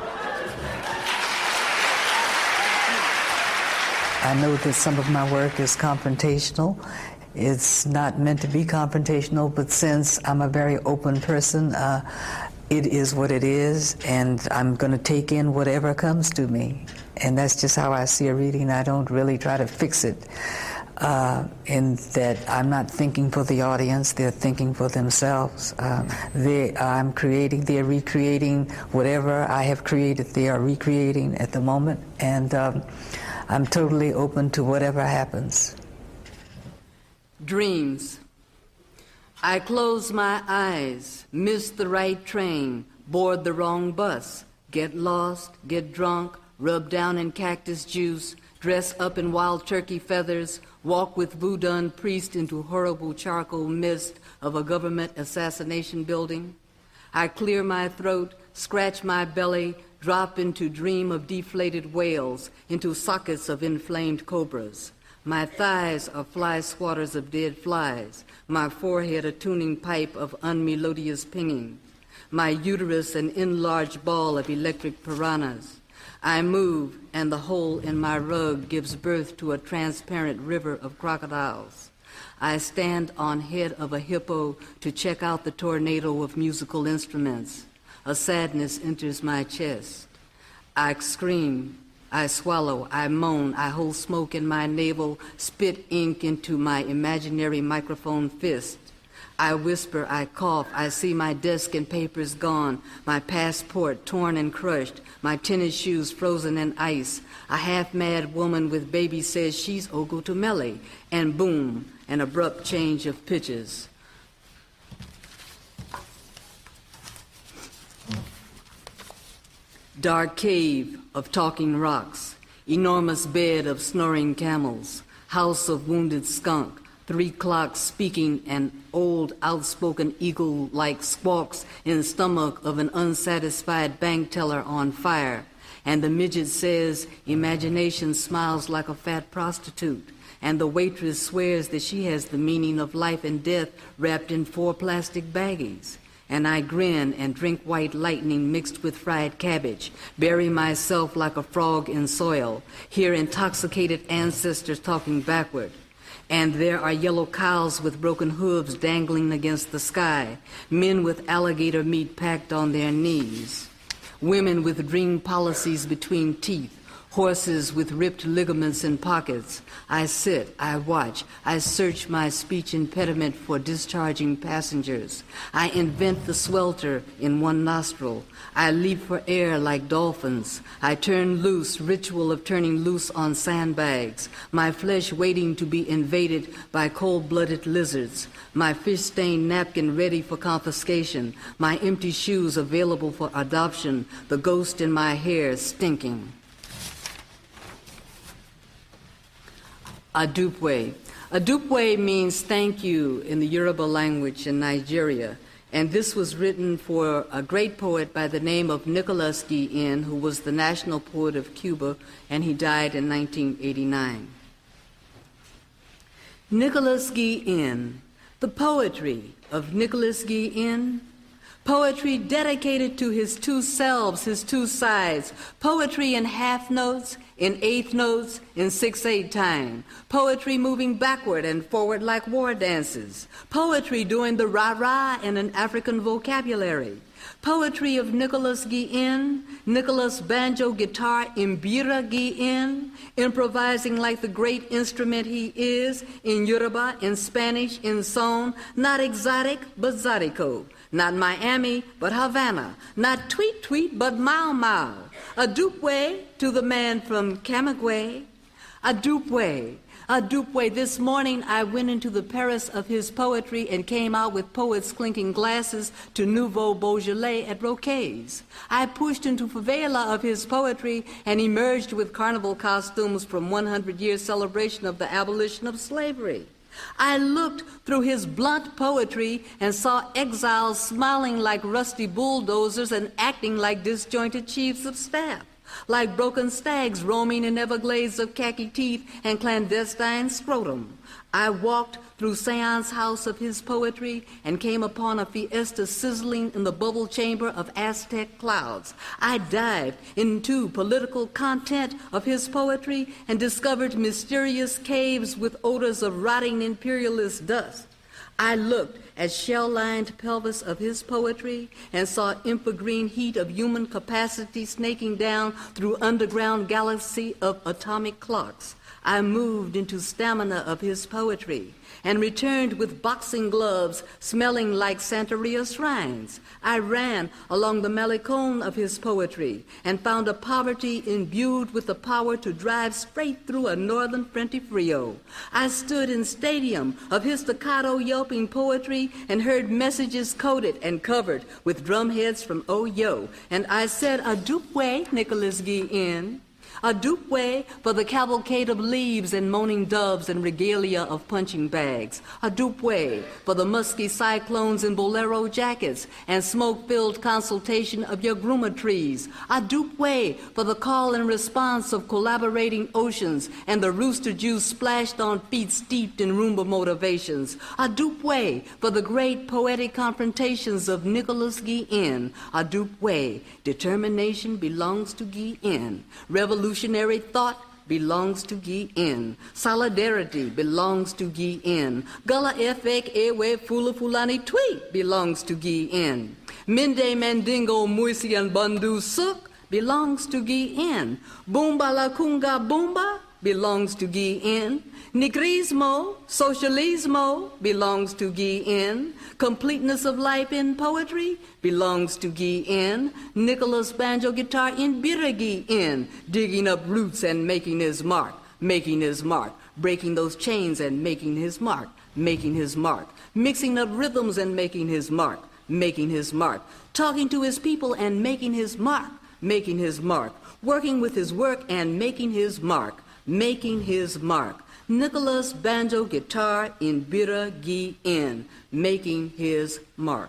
I know that some of my work is confrontational. It's not meant to be confrontational, but since I'm a very open person, uh, it is what it is, and I'm going to take in whatever comes to me. And that's just how I see a reading. I don't really try to fix it. uh, in that I'm not thinking for the audience, they're thinking for themselves. Uh, they, I'm creating, they're recreating whatever I have created, they are recreating at the moment, and um, I'm totally open to whatever happens. Dreams. I close my eyes, miss the right train, board the wrong bus, get lost, get drunk, rub down in cactus juice, dress up in wild turkey feathers, walk with voodoo priest into horrible charcoal mist of a government assassination building. I clear my throat, scratch my belly, drop into dream of deflated whales, into sockets of inflamed cobras. My thighs are fly swatters of dead flies, my forehead a tuning pipe of unmelodious pinging, my uterus an enlarged ball of electric piranhas. I move, and the hole in my rug gives birth to a transparent river of crocodiles. I stand on head of a hippo to check out the tornado of musical instruments. A sadness enters my chest. I scream, I swallow, I moan, I hold smoke in my navel, spit ink into my imaginary microphone fist. I whisper, I cough, I see my desk and papers gone, my passport torn and crushed, my tennis shoes frozen in ice. A half-mad woman with baby says she's Ogotomele, and boom, an abrupt change of pitches. Dark cave of talking rocks, enormous bed of snoring camels, house of wounded skunk, three clocks speaking an old outspoken eagle-like squawks in the stomach of an unsatisfied bank teller on fire, and the midget says imagination smiles like a fat prostitute, and the waitress swears that she has the meaning of life and death wrapped in four plastic baggies. And I grin and drink white lightning mixed with fried cabbage, bury myself like a frog in soil, hear intoxicated ancestors talking backward. And there are yellow cows with broken hooves dangling against the sky, men with alligator meat packed on their knees, women with dream policies between teeth, horses with ripped ligaments in pockets. I sit, I watch, I search my speech impediment for discharging passengers. I invent the swelter in one nostril. I leap for air like dolphins. I turn loose, ritual of turning loose on sandbags, my flesh waiting to be invaded by cold-blooded lizards, my fish-stained napkin ready for confiscation, my empty shoes available for adoption, the ghost in my hair stinking. Adupwe. Adupwe means thank you in the Yoruba language in Nigeria, and this was written for a great poet by the name of Nicholas Guillen, who was the national poet of Cuba, and he died in nineteen eighty-nine. Nicholas Guillen, the poetry of Nicholas Guillen, poetry dedicated to his two selves, his two sides, poetry in half notes, in eighth notes, in six-eight time, poetry moving backward and forward like war dances, poetry doing the rah-rah in an African vocabulary, poetry of Nicholas Guillen, Nicholas banjo guitar Mbira Guillen, improvising like the great instrument he is, in Yoruba, in Spanish, in Son, not exotic, but Zydeco. Not Miami, but Havana. Not tweet tweet, but Mau Mau. Adupwe to the man from Camagüey. Adupwe. Adupwe. This morning I went into the Paris of his poetry and came out with poets clinking glasses to Nouveau Beaujolais at Roquet's. I pushed into favela of his poetry and emerged with carnival costumes from one hundred year celebration of the abolition of slavery. I looked through his blunt poetry and saw exiles smiling like rusty bulldozers and acting like disjointed chiefs of staff, like broken stags roaming in Everglades of khaki teeth and clandestine scrotum. I walked through Sean's house of his poetry and came upon a fiesta sizzling in the bubble chamber of Aztec clouds. I dived into political content of his poetry and discovered mysterious caves with odors of rotting imperialist dust. I looked at shell-lined pelvis of his poetry and saw infragreen heat of human capacity snaking down through underground galaxy of atomic clocks, I moved into stamina of his poetry and returned with boxing gloves smelling like Santeria shrines. I ran along the Malecon of his poetry and found a poverty imbued with the power to drive straight through a northern Frente Frio. I stood in stadium of his staccato yelping poetry and heard messages coded and covered with drumheads from Oyo. And I said, a dupe, Nicholas Guillen. A dupe way for the cavalcade of leaves and moaning doves and regalia of punching bags. A dupe way for the musky cyclones in bolero jackets and smoke-filled consultation of your gruma trees. A dupe way for the call and response of collaborating oceans and the rooster juice splashed on feet steeped in Roomba motivations. A dupe way for the great poetic confrontations of Nicholas Guillen. A dupe way. Determination belongs to Guillen. Revolution Revolutionary thought belongs to Guillen. Solidarity belongs to Guillen. Gullah Efek Ewe Fula Fulani Tweet belongs to Guillen. Minde Mandingo Muisian Bandu Suk belongs to Guillen. Boomba La Kunga Boomba belongs to Guillen. Negrismo, socialismo belongs to Guillen. Completeness of life in poetry belongs to Guillen. Nicholas banjo guitar in Bira Guillen, digging up roots and making his mark, making his mark, breaking those chains and making his mark, making his mark, mixing up rhythms and making his mark, making his mark, talking to his people and making his mark, making his mark, working with his work and making his mark, making his mark. Nicholas banjo guitar in Bira Guillen, making his mark.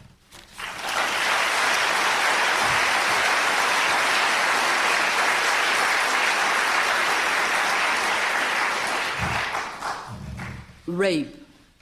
Rape.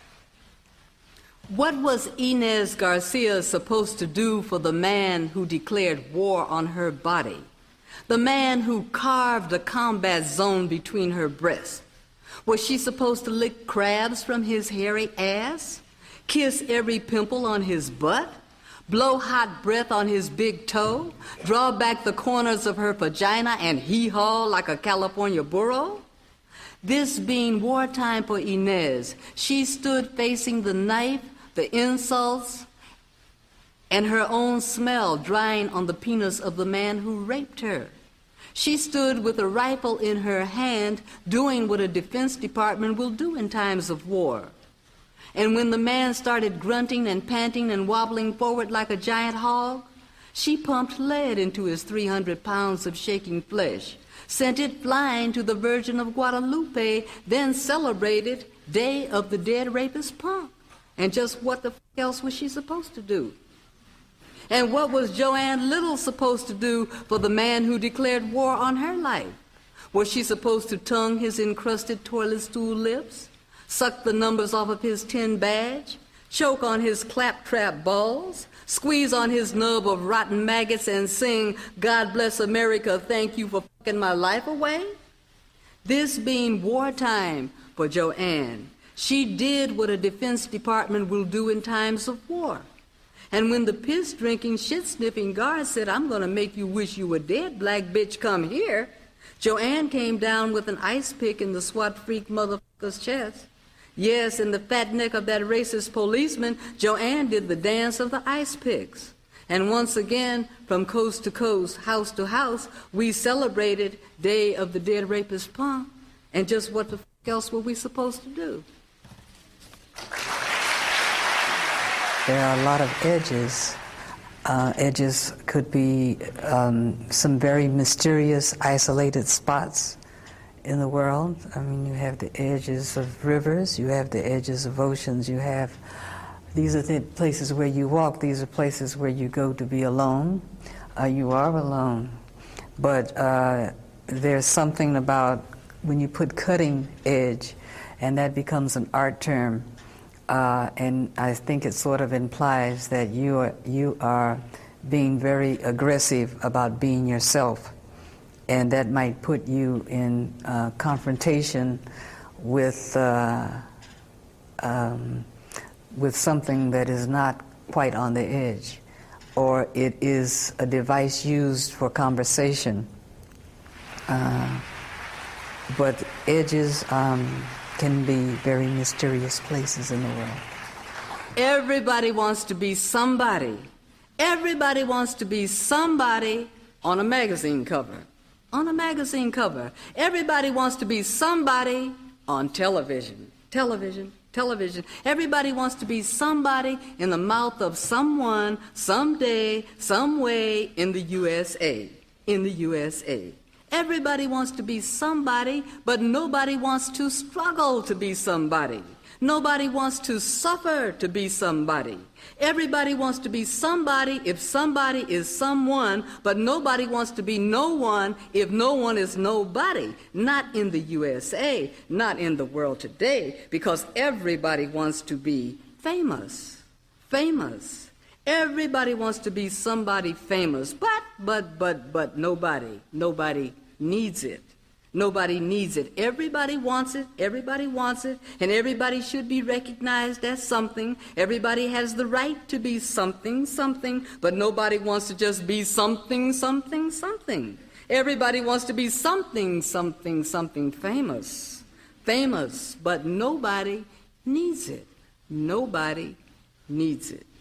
What was Inez Garcia supposed to do for the man who declared war on her body? The man who carved a combat zone between her breasts? Was she supposed to lick crabs from his hairy ass? Kiss every pimple on his butt? Blow hot breath on his big toe? Draw back the corners of her vagina and hee-haw like a California burro? This being wartime for Inez, she stood facing the knife, the insults, and her own smell drying on the penis of the man who raped her. She stood with a rifle in her hand, doing what a Defense Department will do in times of war. And when the man started grunting and panting and wobbling forward like a giant hog, she pumped lead into his three hundred pounds of shaking flesh, sent it flying to the Virgin of Guadalupe, then celebrated Day of the Dead Rapist Punk. And just what the f*** else was she supposed to do? And what was Joanne Little supposed to do for the man who declared war on her life? Was she supposed to tongue his encrusted toilet stool lips, suck the numbers off of his tin badge, choke on his claptrap balls, squeeze on his nub of rotten maggots and sing, God bless America, thank you for fucking my life away? This being wartime for Joanne, she did what a Defense Department will do in times of war. And when the piss-drinking, shit-sniffing guard said, I'm going to make you wish you were dead, black bitch, come here, Joanne came down with an ice pick in the SWAT freak motherfucker's chest. Yes, in the fat neck of that racist policeman, Joanne did the dance of the ice picks. And once again, from coast to coast, house to house, we celebrated Day of the Dead Rapist Punk. And just what the f*** else were we supposed to do? There are a lot of edges. Uh, edges could be um, some very mysterious, isolated spots in the world. I mean, you have the edges of rivers, you have the edges of oceans, you have, these are the places where you walk, these are places where you go to be alone. Uh, you are alone. But uh, there's something about when you put cutting edge, and that becomes an art term, Uh, and I think it sort of implies that you are, you are being very aggressive about being yourself. And that might put you in uh, confrontation with uh, um, with something that is not quite on the edge, or it is a device used for conversation. Uh, but edges um, can be very mysterious places in the world. Everybody wants to be somebody. Everybody wants to be somebody on a magazine cover. On a magazine cover. Everybody wants to be somebody on television. Television. Television. Everybody wants to be somebody in the mouth of someone, someday, some way in the U S A. In the U S A. Everybody wants to be somebody, but nobody wants to struggle to be somebody. Nobody wants to suffer to be somebody. Everybody wants to be somebody if somebody is someone, but nobody wants to be no one if no one is nobody. Not in the U S A, not in the world today, because everybody wants to be famous. Famous. Everybody wants to be somebody famous, but, but, but, but nobody, nobody needs it. Nobody needs it. Everybody wants it. Everybody wants it. And everybody should be recognized as something. Everybody has the right to be something, something. But nobody wants to just be something, something, something. Everybody wants to be something, something, something famous. Famous. But nobody needs it. Nobody needs it.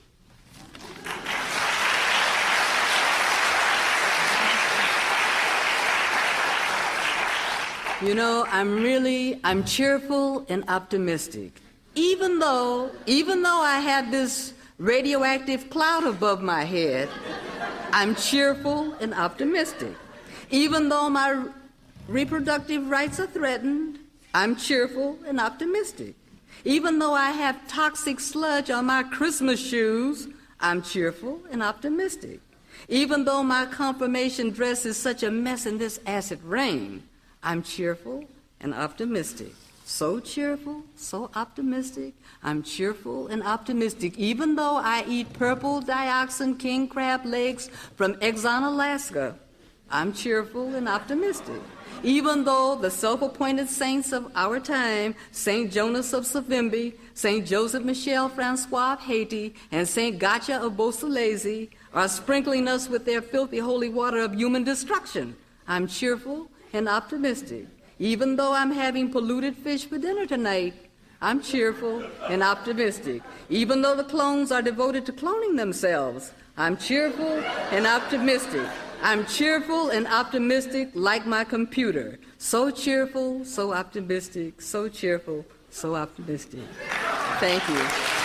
You know, I'm really, I'm cheerful and optimistic. Even though, even though I have this radioactive cloud above my head, I'm cheerful and optimistic. Even though my reproductive rights are threatened, I'm cheerful and optimistic. Even though I have toxic sludge on my Christmas shoes, I'm cheerful and optimistic. Even though my confirmation dress is such a mess in this acid rain, I'm cheerful and optimistic. So cheerful, so optimistic. I'm cheerful and optimistic. Even though I eat purple dioxin king crab legs from Exxon, Alaska, I'm cheerful and optimistic. Even though the self-appointed saints of our time, Saint Jonas of Savimbi, Saint Joseph Michel Francois of Haiti, and Saint Gotcha of Beausoleil are sprinkling us with their filthy holy water of human destruction, I'm cheerful and optimistic. Even though I'm having polluted fish for dinner tonight, I'm cheerful and optimistic. Even though the clones are devoted to cloning themselves, I'm cheerful and optimistic. I'm cheerful and optimistic like my computer. So cheerful, so optimistic, so cheerful, so optimistic. Thank you.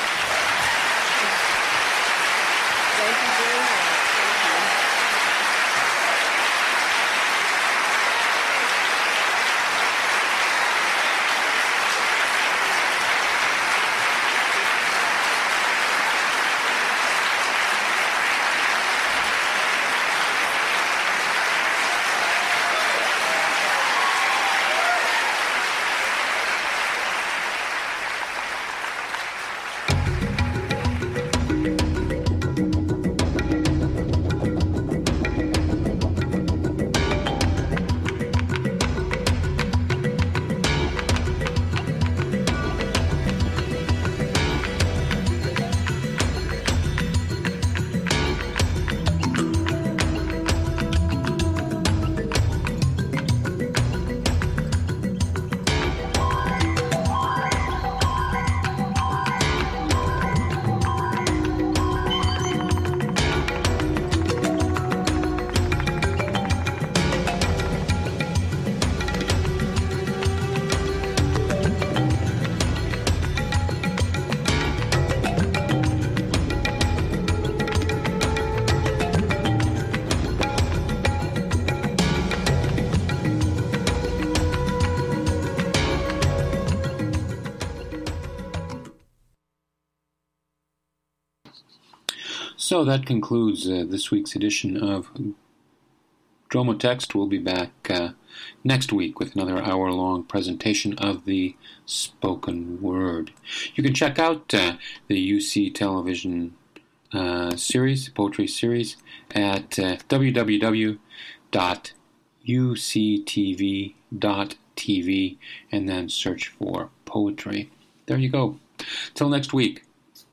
Thank you very much. So that concludes uh, this week's edition of Dromotext. We'll be back uh, next week with another hour-long presentation of the spoken word. You can check out uh, the U C television uh, series, poetry series, at uh, w w w dot u c t v dot t v and then search for poetry. There you go. Till next week.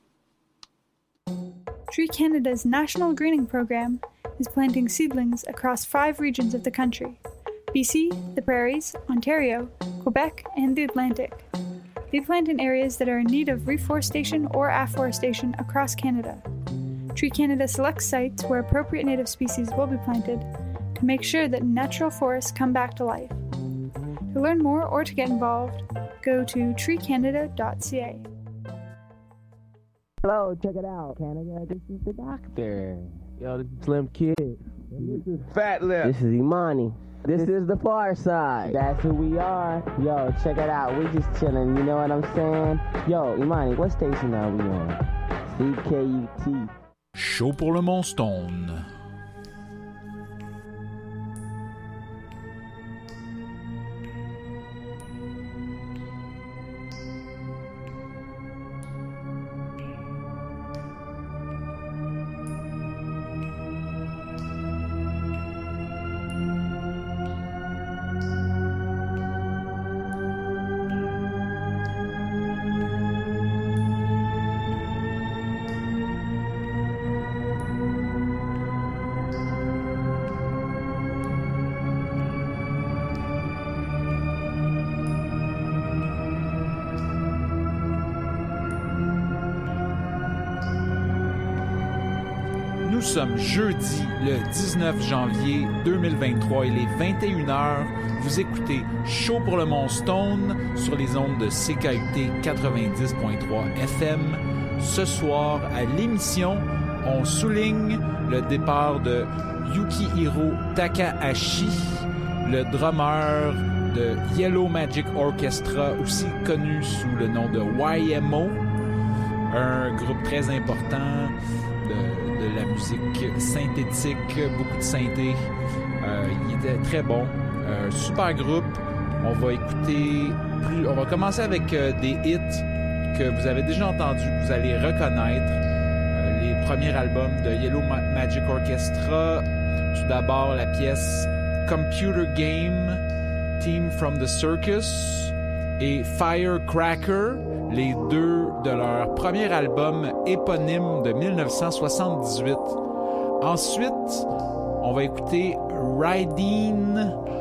Tree Canada's national greening program is planting seedlings across five regions of the country: B C, the Prairies, Ontario, Quebec, and the Atlantic. They plant in areas that are in need of reforestation or afforestation across Canada. Tree Canada selects sites where appropriate native species will be planted to make sure that natural forests come back to life. To learn more or to get involved, go to tree canada dot c a. Hello, check it out, Canada. This is the doctor. Yo, this is Slim Kid. This is Fat Lip. This is Imani. This is the Far Side. That's who we are. Yo, check it out. We just chilling. You know what I'm saying? Yo, Imani, what station are we on? C K U T. Chaud pour le Montstone. Nous sommes jeudi, le dix-neuf janvier deux mille vingt-trois, il est vingt et une heures. Vous écoutez Chaud pour le Montstone sur les ondes de C K U T quatre-vingt-dix point trois F M. Ce soir, à l'émission, on souligne le départ de Yukihiro Takahashi, le drummer de Yellow Magic Orchestra, aussi connu sous le nom de Y M O, un groupe très important de de la musique synthétique, beaucoup de synthé. Euh, il était très bon. Euh, super groupe. On va écouter plus. On va commencer avec euh, des hits que vous avez déjà entendus, que vous allez reconnaître. Euh, les premiers albums de Yellow Ma- Magic Orchestra. Tout d'abord la pièce Computer Game, Theme from the Circus, et Firecracker, les deux de leur premier album éponyme de dix-neuf cent soixante-dix-huit. Ensuite, on va écouter Riding